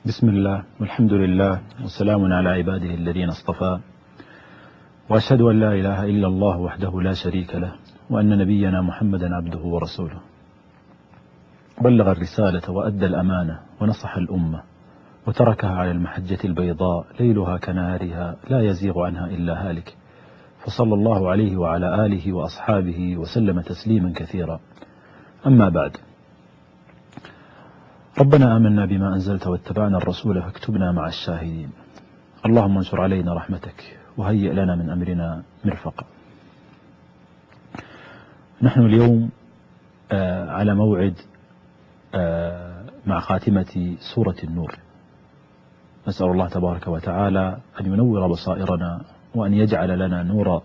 بسم الله والحمد لله وسلام على عباده الذين اصطفى، وأشهد أن لا إله إلا الله وحده لا شريك له، وأن نبينا محمدا عبده ورسوله. بلغ الرسالة وأدى الأمانة ونصح الأمة وتركها على المحجة البيضاء ليلها كنهارها لا يزيغ عنها إلا هالك، فصلى الله عليه وعلى آله وأصحابه وسلم تسليما كثيرا. أما بعد، ربنا آمنا بما أنزلت واتبعنا الرسول فاكتبنا مع الشاهدين. اللهم انشر علينا رحمتك وهيئ لنا من أمرنا مرفقا. نحن اليوم على موعد مع خاتمة سورة النور. نسأل الله تبارك وتعالى أن ينور بصائرنا وأن يجعل لنا نورا.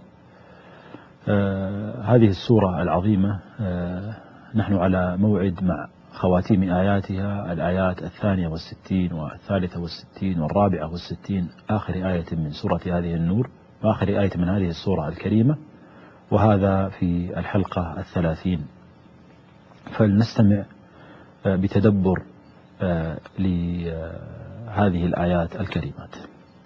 هذه السورة العظيمة نحن على موعد مع خواتيم آياتها، الآيات 62 و63 و64، آخر آية من سورة هذه النور وآخر آية من هذه السورة الكريمة، وهذا في الحلقة 30. فلنستمع بتدبر لهذه الآيات الكريمات.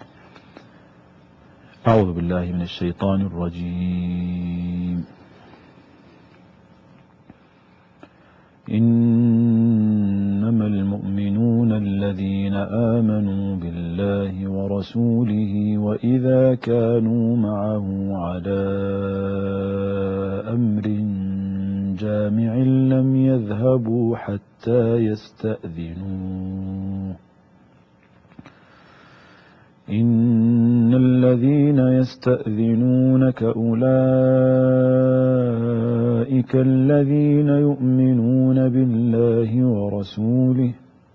أعوذ بالله من الشيطان الرجيم. إنما المؤمنون الذين آمنوا بالله ورسوله وإذا كانوا معه على أمر جامع لم يذهبوا حتى يستأذنوه. إن الذين يستأذنونك أولئك الذين يؤمنون بالله ورسوله،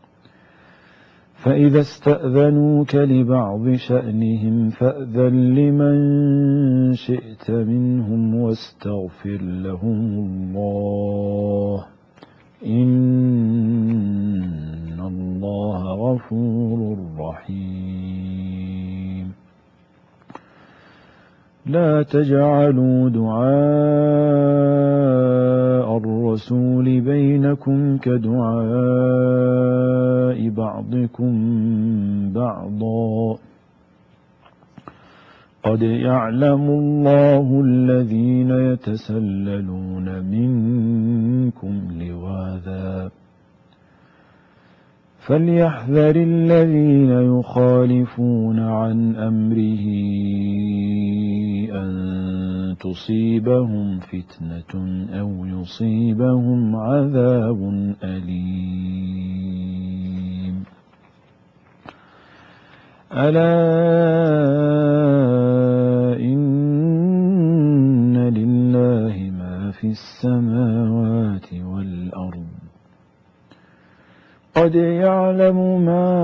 فإذا استأذنوك لبعض شأنهم فأذن لمن شئت منهم واستغفر لهم الله، إن الله غفور رحيم. لا تجعلوا دعاء الرسول بينكم كدعاء بعضكم بعضا، قد يعلم الله الذين يتسللون منكم لواذا، فليحذر الذين يخالفون عن أمره أن تصيبهم فتنة أو يصيبهم عذاب أليم. ألا إن لله ما في السماوات والأرض، قد يعلم ما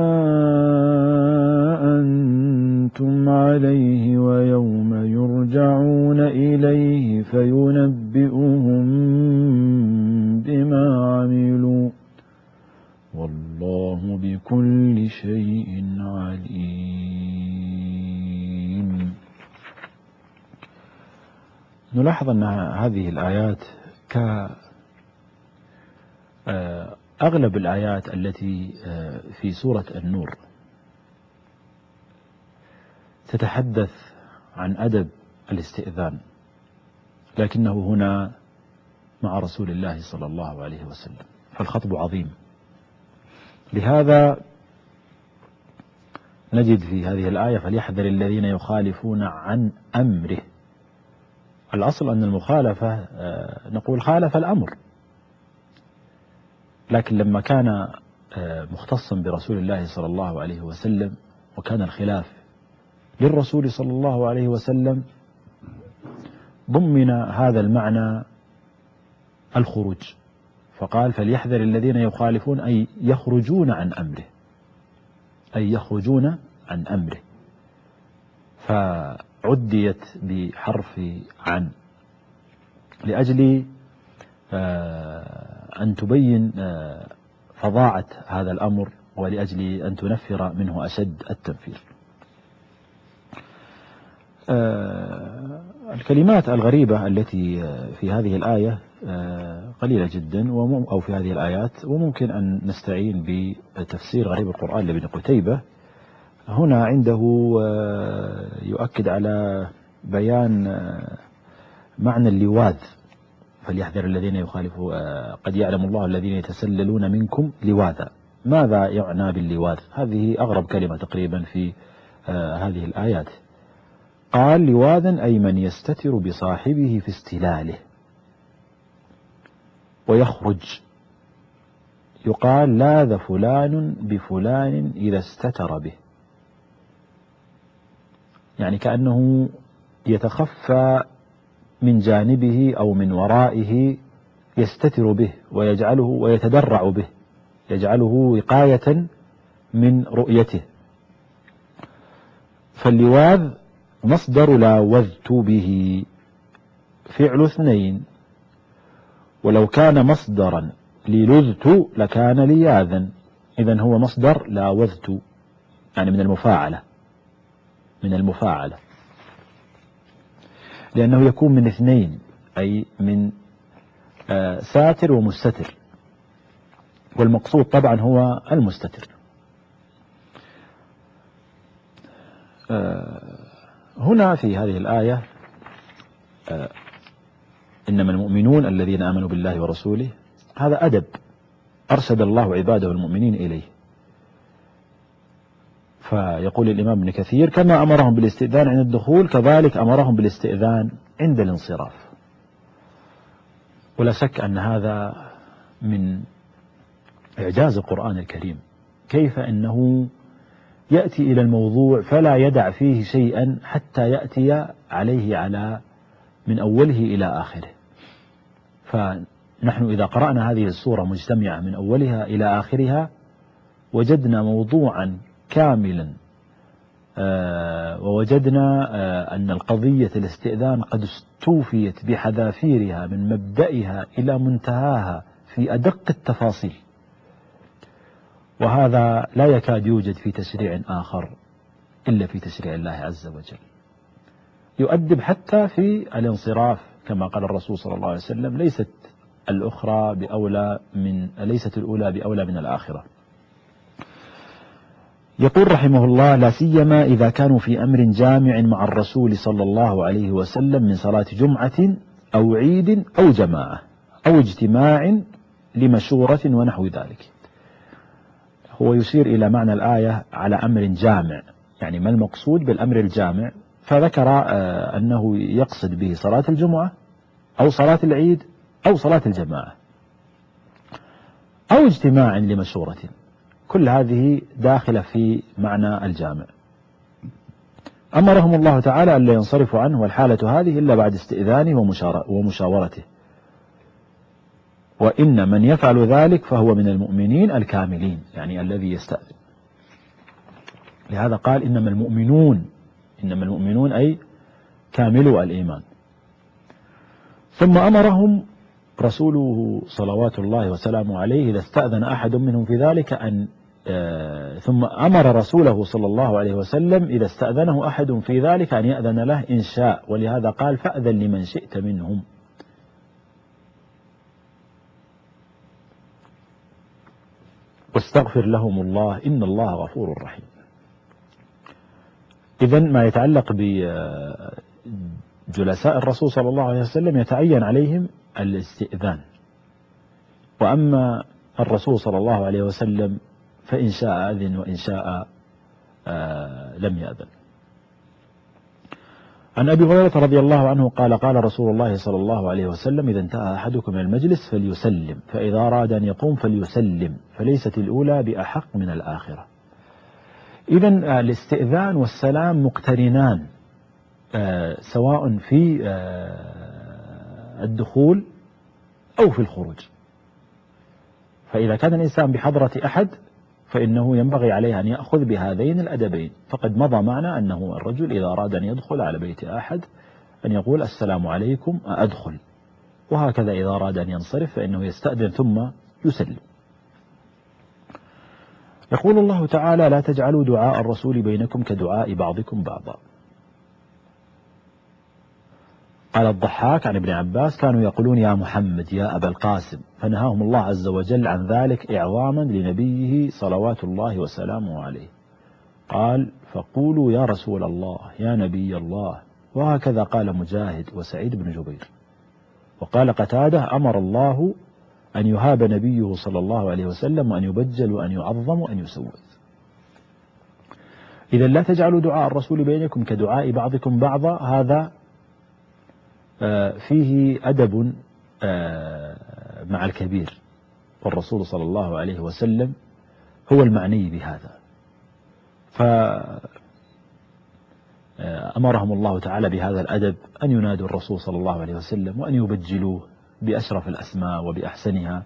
أنتم عليه ويوم يرجعون إليه فينبئهم بما عملوا، والله بكل شيء عليم. نلاحظ أن هذه الآيات أغلب الآيات التي في سورة النور تتحدث عن أدب الاستئذان، لكنه هنا مع رسول الله صلى الله عليه وسلم، فالخطب عظيم. لهذا نجد في هذه الآية فليحذر الذين يخالفون عن أمره. الأصل أن المخالفة نقول خالف الأمر، لكن لما كان مختصا برسول الله صلى الله عليه وسلم وكان الخلاف للرسول صلى الله عليه وسلم، ضمن هذا المعنى الخروج، فقال فليحذر الذين يخالفون أي يخرجون عن أمره، أي يخرجون عن أمره، فعديت بحرف عن لأجل أن تبين فظاعة هذا الأمر ولأجل أن تنفر منه أشد التنفير. الكلمات الغريبة التي في هذه الآية قليلة جدا، أو في هذه الآيات، وممكن أن نستعين بتفسير غريب القرآن لابن قتيبة. هنا عنده يؤكد على بيان معنى اللواذ، فليحذر الذين يخالفوا قد يعلم الله الذين يتسللون منكم لواذا. ماذا يعنى باللواذ؟ هذه أغرب كلمة تقريبا في هذه الآيات. قال لواذا أي من يستتر بصاحبه في استلاله ويخرج. يقال لاذ فلان بفلان إذا استتر به، يعني كأنه يتخفى من جانبه أو من ورائه، يستتر به ويجعله ويتدرع به، يجعله وقاية من رؤيته. فاللواذ مصدر لاوذت به، فعل اثنين، ولو كان مصدرا للذت لكان لياذا. إذن هو مصدر لاوذت، يعني من المفاعلة، لأنه يكون من اثنين، أي من ساتر ومستتر، والمقصود طبعا هو المستتر. هنا في هذه الآية إنما المؤمنون الذين آمنوا بالله ورسوله، هذا أدب أرشد الله عباده المؤمنين إليه. فيقول الإمام ابن كثير: كما أمرهم بالاستئذان عند الدخول كذلك أمرهم بالاستئذان عند الانصراف. ولا شك أن هذا من إعجاز القرآن الكريم، كيف أنه يأتي إلى الموضوع فلا يدع فيه شيئا حتى يأتي عليه من أوله إلى آخره. فنحن إذا قرأنا هذه السورة مجتمعة من أولها إلى آخرها وجدنا موضوعا كاملا، ووجدنا أن القضية الاستئذان قد استوفيت بحذافيرها من مبدئها إلى منتهاها في أدق التفاصيل. وهذا لا يكاد يوجد في تشريع آخر إلا في تشريع الله عز وجل. يؤدب حتى في الانصراف، كما قال الرسول صلى الله عليه وسلم: ليست الأولى بأولى من الآخرة. يقول رحمه الله: لا سيما إذا كانوا في أمر جامع مع الرسول صلى الله عليه وسلم من صلاة جمعة أو عيد أو جماعة أو اجتماع لمشورة ونحو ذلك. هو يشير إلى معنى الآية على أمر جامع، يعني ما المقصود بالأمر الجامع؟ فذكر أنه يقصد به صلاة الجمعة أو صلاة العيد أو صلاة الجماعة أو اجتماع لمشورة، كل هذه داخلة في معنى الجامع. أمرهم الله تعالى أن لا ينصرفوا عنه والحالة هذه إلا بعد استئذانه ومشاورته، وإن من يفعل ذلك فهو من المؤمنين الكاملين، يعني الذي يستأذن. لهذا قال إنما المؤمنون أي كاملوا الإيمان. ثم أمرهم رسوله صلوات الله وسلامه عليه إذا استأذن أحد منهم في ذلك ثم أمر رسوله صلى الله عليه وسلم إذا استأذنه أحد في ذلك أن يأذن له إن شاء، ولهذا قال: فأذن لمن شئت منهم. واستغفر لهم الله إن الله غفور رحيم. إذن ما يتعلق بجلساء الرسول صلى الله عليه وسلم يتعين عليهم الاستئذان، وأما الرسول صلى الله عليه وسلم فإن شاء أذن وإن شاء لم يأذن. عن أبي هريرة رضي الله عنه قال: قال رسول الله صلى الله عليه وسلم: إذا انتهى أحدكم من المجلس فليسلم، فإذا أراد أن يقوم فليسلم، فليست الأولى بأحق من الآخرة. إذن الاستئذان والسلام مقترنان، سواء في الدخول أو في الخروج. فإذا كان الإنسان بحضرة أحد فإنه ينبغي عليه أن يأخذ بهذين الأدبين. فقد مضى معنا أنه الرجل إذا أراد أن يدخل على بيت أحد أن يقول: السلام عليكم أدخل. وهكذا إذا أراد أن ينصرف فإنه يستأذن ثم يسلم. يقول الله تعالى: لا تجعلوا دعاء الرسول بينكم كدعاء بعضكم بعضا. قال الضحاك عن ابن عباس: كانوا يقولون يا محمد يا أبا القاسم، فنهاهم الله عز وجل عن ذلك إعظاما لنبيه صلوات الله وسلامه عليه. قال: فقولوا يا رسول الله يا نبي الله. وهكذا قال مجاهد وسعيد بن جبير. وقال قتادة: أمر الله أن يهاب نبيه صلى الله عليه وسلم وأن يبجل وأن يعظم وأن يسود. إذا لا تجعلوا دعاء الرسول بينكم كدعاء بعضكم بعضا. هذا فيه أدب مع الكبير، والرسول صلى الله عليه وسلم هو المعني بهذا. فأمرهم الله تعالى بهذا الأدب أن ينادوا الرسول صلى الله عليه وسلم وأن يبجلوه بأشرف الأسماء وبأحسنها،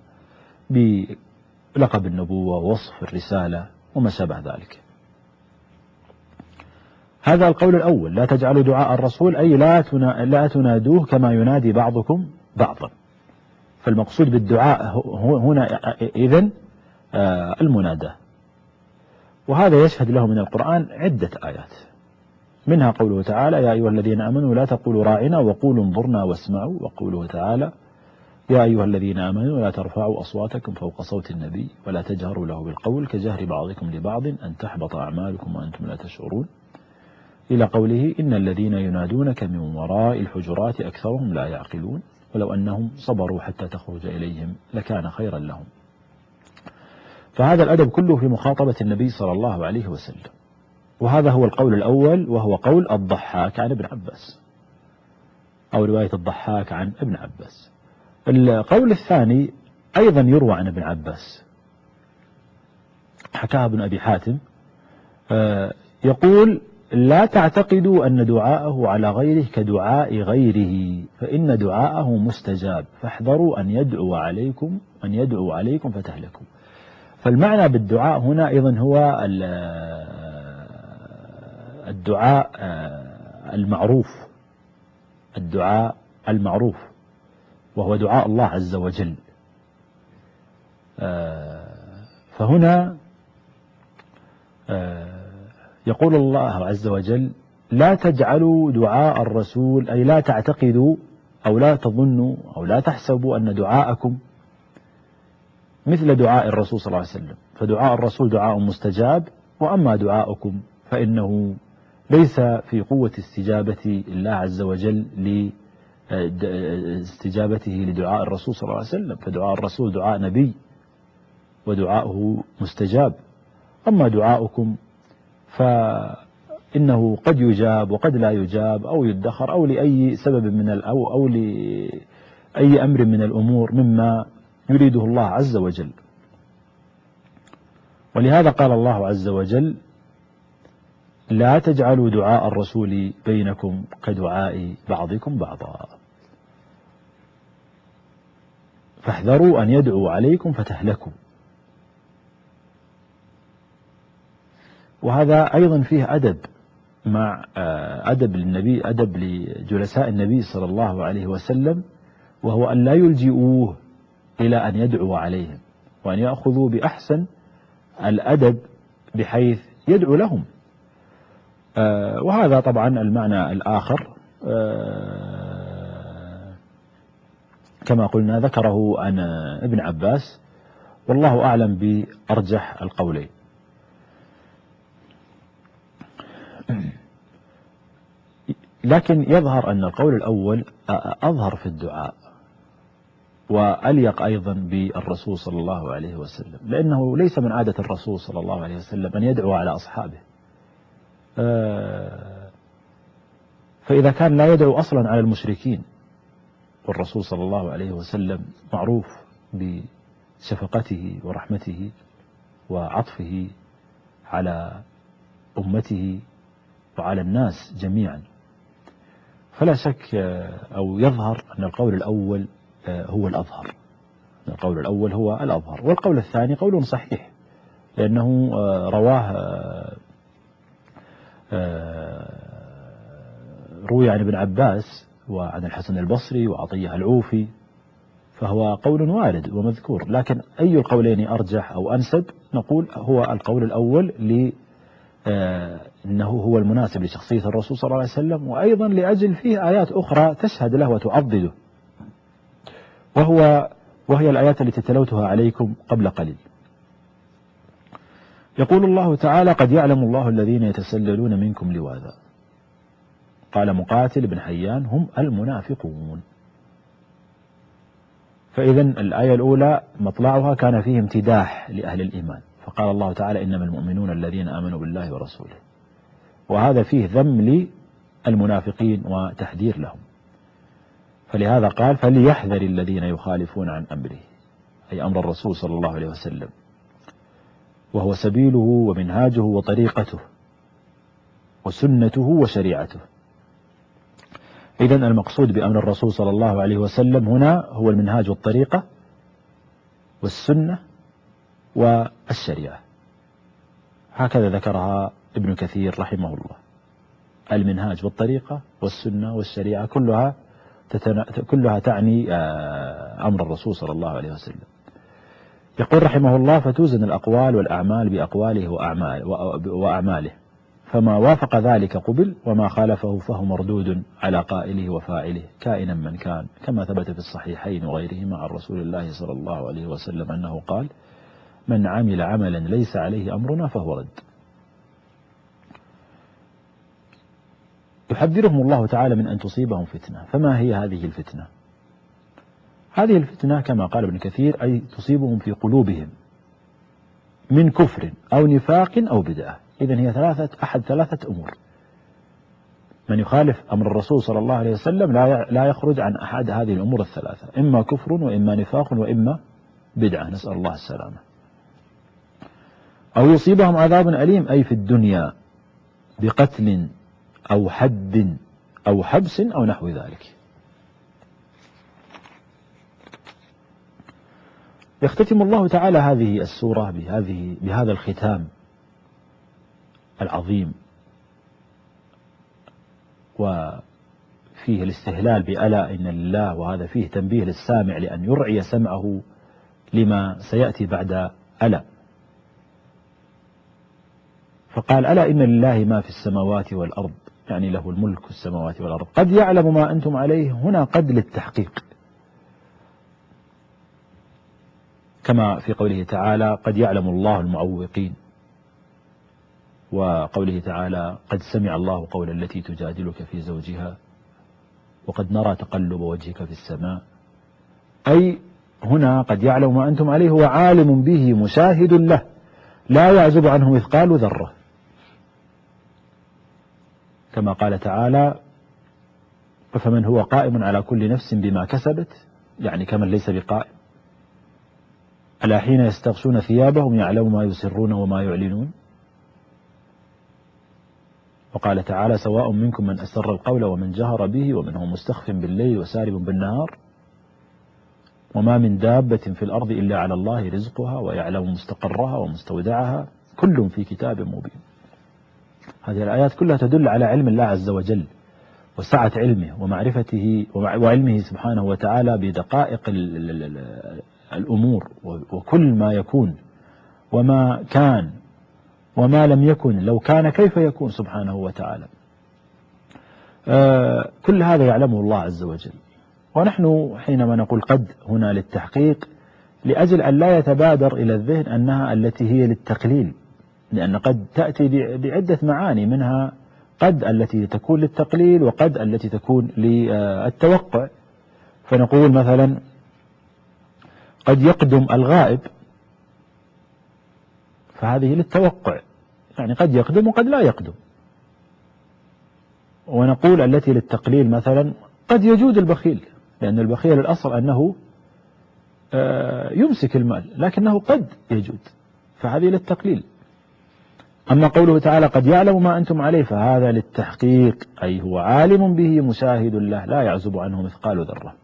بلقب النبوة ووصف الرسالة وما شابه ذلك. هذا القول الأول: لا تجعلوا دعاء الرسول، أي لا تنادوه كما ينادي بعضكم بعضا. فالمقصود بالدعاء هنا إذن المناداة. وهذا يشهد له من القرآن عدة آيات، منها قوله تعالى: يا أيها الذين آمنوا لا تقولوا راعنا وقولوا انظرنا واسمعوا. وقوله تعالى: يا أيها الذين آمنوا لا ترفعوا أصواتكم فوق صوت النبي ولا تجهروا له بالقول كجهر بعضكم لبعض أن تحبط أعمالكم وأنتم لا تشعرون، إلى قوله: إن الذين ينادونك من وراء الحجرات أكثرهم لا يعقلون ولو أنهم صبروا حتى تخرج إليهم لكان خيرا لهم. فهذا الأدب كله في مخاطبة النبي صلى الله عليه وسلم. وهذا هو القول الأول، وهو قول الضحاك عن ابن عباس، أو رواية الضحاك عن ابن عباس. القول الثاني أيضا يروى عن ابن عباس، حكاه ابن أبي حاتم، يقول: لا تعتقدوا أن دعاءه على غيره كدعاء غيره فإن دعاءه مستجاب فاحذروا أن يدعو عليكم فتهلكوا. فالمعنى بالدعاء هنا أيضا هو الدعاء المعروف، الدعاء المعروف، وهو دعاء الله عز وجل. فهنا يقول الله عز وجل: لا تجعلوا دعاء الرسول، أي لا تعتقدوا أو لا تظنوا أو لا تحسبوا أن دعاءكم مثل دعاء الرسول صلى الله عليه وسلم، فدعاء الرسول دعاء مستجاب، وأما دعاءكم فإنه ليس في قوة استجابة الله عز وجل لاستجابته لدعاء الرسول صلى الله عليه وسلم، فدعاء الرسول دعاء نبي ودعاؤه مستجاب. أما دعاؤكم فإنه قد يجاب وقد لا يجاب، أو يدخر، أو لأي سبب أو لأي أمر من الأمور مما يريده الله عز وجل. ولهذا قال الله عز وجل: لا تجعلوا دعاء الرسول بينكم كدعاء بعضكم بعضا فاحذروا أن يدعوا عليكم فتهلكوا. وهذا أيضا فيه أدب مع أدب للنبي، أدب لجلساء النبي صلى الله عليه وسلم، وهو أن لا يلجئوه إلى أن يدعو عليهم، وأن يأخذوا بأحسن الأدب بحيث يدعو لهم. وهذا طبعا المعنى الآخر كما قلنا ذكره عن ابن عباس، والله أعلم بأرجح القولين. لكن يظهر أن القول الأول أظهر في الدعاء وأليق أيضا بالرسول صلى الله عليه وسلم، لأنه ليس من عادة الرسول صلى الله عليه وسلم أن يدعو على أصحابه، فإذا كان لا يدعو أصلا على المشركين، والرسول صلى الله عليه وسلم معروف بشفقته ورحمته وعطفه على أمته وعلى الناس جميعا، فلا شك أو يظهر أن القول الأول هو الأظهر، القول الأول هو الأظهر. والقول الثاني قول صحيح، لأنه روي عن ابن عباس وعن الحسن البصري وعطية العوفي، فهو قول وارد ومذكور. لكن أي القولين أرجح أو أنسب؟ نقول هو القول الأول إنه هو المناسب لشخصية الرسول صلى الله عليه وسلم، وأيضا لأجل فيه آيات أخرى تشهد له وتعضده، وهي الآيات التي تلوتها عليكم قبل قليل. يقول الله تعالى: قد يعلم الله الذين يتسللون منكم لواذا. قال مقاتل بن حيان: هم المنافقون. فإذا الآية الأولى مطلعها كان فيه امتداح لأهل الإيمان، فقال الله تعالى: إنما المؤمنون الذين آمنوا بالله ورسوله، وهذا فيه ذم للمنافقين وتحذير لهم، فلهذا قال: فليحذر الذين يخالفون عن أمره، أي أمر الرسول صلى الله عليه وسلم، وهو سبيله ومنهاجه وطريقته وسنته وشريعته. إذن المقصود بأمر الرسول صلى الله عليه وسلم هنا هو المنهاج والطريقة والسنة والشريعة، هكذا ذكرها ابن كثير رحمه الله. المنهاج والطريقة والسنة والشريعة كلها تعني أمر الرسول صلى الله عليه وسلم. يقول رحمه الله: فتوزن الأقوال والأعمال بأقواله وأعماله، فما وافق ذلك قبل، وما خالفه فهو مردود على قائله وفاعله كائنا من كان، كما ثبت في الصحيحين وغيرهما عن رسول الله صلى الله عليه وسلم أنه قال: من عمل عملا ليس عليه أمرنا فهو رد. يحذرهم الله تعالى من أن تصيبهم فتنة. فما هي هذه الفتنة؟ هذه الفتنة كما قال ابن كثير أي تصيبهم في قلوبهم من كفر أو نفاق أو بدعة. إذن هي أحد ثلاثة أمور. من يخالف أمر الرسول صلى الله عليه وسلم لا يخرج عن أحد هذه الأمور الثلاثة: إما كفر وإما نفاق وإما بدعة، نسأل الله السلامة. أو يصيبهم عذاب أليم أي في الدنيا بقتل أو حد أو حبس أو نحو ذلك. يختتم الله تعالى هذه السورة بهذا الختام العظيم، وفيه الاستهلال بألا إن لله، وهذا فيه تنبيه للسامع لأن يرعي سمعه لما سيأتي بعد ألا. فقال: ألا إن لله ما في السماوات والأرض، يعني له الملك السماوات والأرض. قد يعلم ما أنتم عليه، هنا قد للتحقيق، كما في قوله تعالى: قد يعلم الله المعوقين، وقوله تعالى: قد سمع الله قول التي تجادلك في زوجها وقد نرى تقلب وجهك في السماء. أي هنا قد يعلم ما أنتم عليه، هو عالم به مشاهد له، لا يعزب عنه مثقال ذرة، كما قال تعالى: فمن هو قائم على كل نفس بما كسبت، يعني كمن ليس بقائم. ألا حين يستغشون ثيابهم يعلم ما يسرون وما يعلنون. وقال تعالى: سواء منكم من أسر القول ومن جهر به ومنهم مستخف بالليل وسارب بالنهار وما من دابة في الأرض إلا على الله رزقها ويعلم مستقرها ومستودعها كل في كتاب مبين. هذه الآيات كلها تدل على علم الله عز وجل وسعة علمه ومعرفته وعلمه سبحانه وتعالى بدقائق الأمور وكل ما يكون وما كان وما لم يكن، لو كان كيف يكون سبحانه وتعالى. كل هذا يعلمه الله عز وجل. ونحن حينما نقول قد هنا للتحقيق، لأجل أن لا يتبادر إلى الذهن أنها التي هي للتقليل، لأن قد تأتي بعدة معاني، منها قد التي تكون للتقليل وقد التي تكون للتوقع. فنقول مثلا: قد يقدم الغائب، فهذه للتوقع، يعني قد يقدم وقد لا يقدم. ونقول التي للتقليل مثلا: قد يجود البخيل، لأن البخيل الأصل أنه يمسك المال، لكنه قد يجود، فهذه للتقليل. أما قوله تعالى: قد يعلم ما أنتم عليه، فهذا للتحقيق، أي هو عالم به مشاهد له، لا يعزب عنه مثقال ذرة.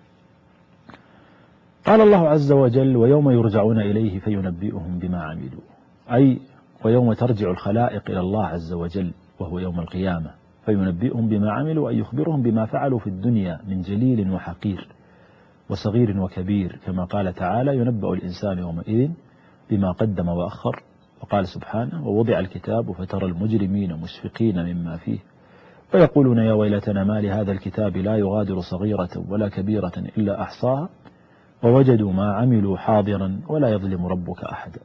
قال الله عز وجل: ويوم يرجعون إليه فينبئهم بما عملوا، أي ويوم ترجع الخلائق إلى الله عز وجل وهو يوم القيامة، فينبئهم بما عملوا، أي يخبرهم بما فعلوا في الدنيا من جليل وحقير وصغير وكبير، كما قال تعالى: ينبأ الإنسان يومئذ بما قدم وأخر وقال سبحانه: ووضع الكتاب فترى المجرمين مشفقين مما فيه ويقولون يا ويلتنا ما لهذا الكتاب لا يغادر صغيرة ولا كبيرة إلا أحصاها ووجدوا ما عملوا حاضرا ولا يظلم ربك أحدا.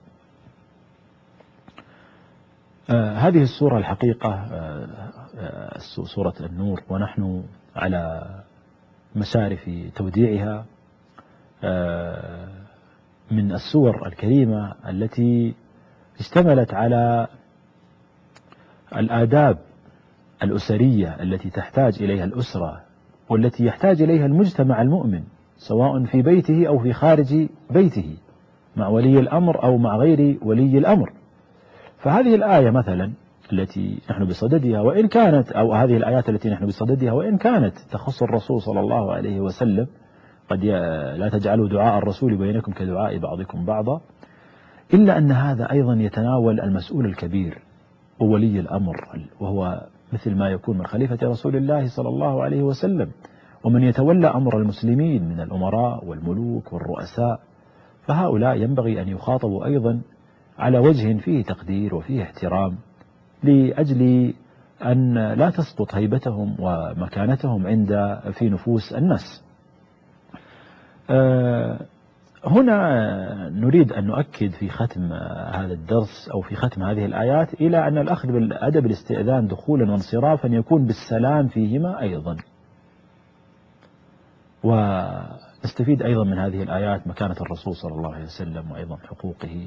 هذه السورة الحقيقة سورة النور، ونحن على مشارف توديعها، من السور الكريمة التي اشتملت على الآداب الأسرية التي تحتاج إليها الأسرة والتي يحتاج إليها المجتمع المؤمن، سواء في بيته أو في خارج بيته، مع ولي الأمر أو مع غير ولي الأمر. فهذه الآية مثلا التي نحن بصددها، وإن كانت، أو هذه الآيات التي نحن بصددها وإن كانت تخص الرسول صلى الله عليه وسلم، قد لا تجعلوا دعاء الرسول بينكم كدعاء بعضكم بعضا، إلا أن هذا أيضا يتناول المسؤول الكبير وولي الأمر، وهو مثل ما يكون من خليفة رسول الله صلى الله عليه وسلم، ومن يتولى أمر المسلمين من الأمراء والملوك والرؤساء، فهؤلاء ينبغي أن يخاطبوا أيضا على وجه فيه تقدير وفيه احترام، لأجل أن لا تسقط هيبتهم ومكانتهم في نفوس الناس. هنا نريد أن نؤكد في ختم هذا الدرس أو في ختم هذه الآيات إلى أن الأخذ بالأدب الاستئذان دخولا وانصرافا يكون بالسلام فيهما أيضا. ونستفيد أيضا من هذه الآيات مكانة الرسول صلى الله عليه وسلم، وأيضا حقوقه،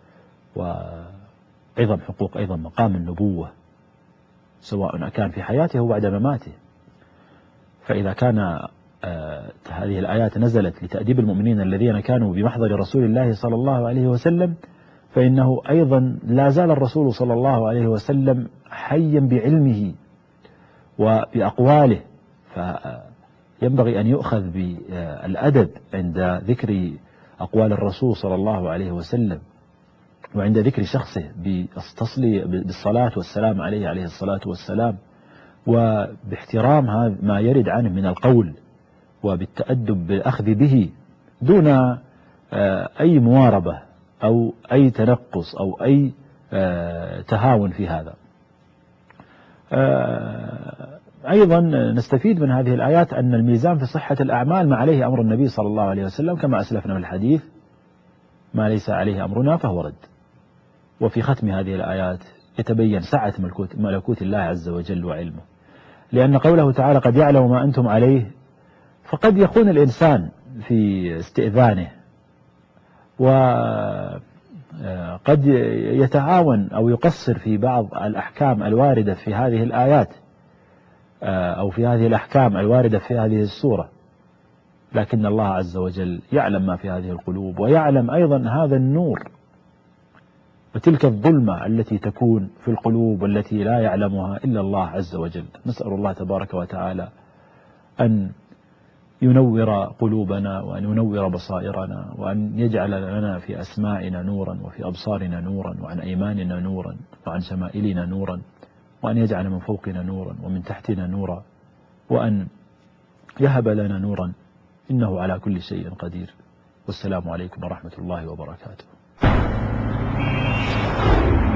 وأيضا حقوق أيضا مقام النبوة، سواء كان في حياته أو بعد مماته. فإذا كان هذه الآيات نزلت لتأديب المؤمنين الذين كانوا بمحضر رسول الله صلى الله عليه وسلم، فإنه أيضا لا زال الرسول صلى الله عليه وسلم حيا بعلمه وبأقواله، فينبغي أن يؤخذ بالأدب عند ذكر أقوال الرسول صلى الله عليه وسلم، وعند ذكر شخصه بالصلاة والسلام عليه الصلاة والسلام، وباحترام ما يرد عنه من القول، وبالتأدب بالأخذ به دون أي مواربة أو أي تنقص أو أي تهاون في هذا. أيضا نستفيد من هذه الآيات أن الميزان في صحة الأعمال ما عليه أمر النبي صلى الله عليه وسلم، كما أسلفنا في الحديث: ما ليس عليه أمرنا فهو رد. وفي ختم هذه الآيات يتبين سعة ملكوت الله عز وجل وعلمه، لأن قوله تعالى: قد يعلم ما أنتم عليه، فقد يخون الإنسان في استئذانه، وقد يتعاون أو يقصر في بعض الأحكام الواردة في هذه الآيات، أو في هذه الأحكام الواردة في هذه السورة، لكن الله عز وجل يعلم ما في هذه القلوب، ويعلم أيضا هذا النور وتلك الظلمة التي تكون في القلوب والتي لا يعلمها إلا الله عز وجل. نسأل الله تبارك وتعالى أن ينور قلوبنا، وأن ينور بصائرنا، وأن يجعل لنا في أسماعنا نورا، وفي أبصارنا نورا، وعن أيماننا نورا، وعن شمائلنا نورا، وأن يجعل من فوقنا نورا ومن تحتنا نورا، وأن يهب لنا نورا، إنه على كل شيء قدير. والسلام عليكم ورحمة الله وبركاته.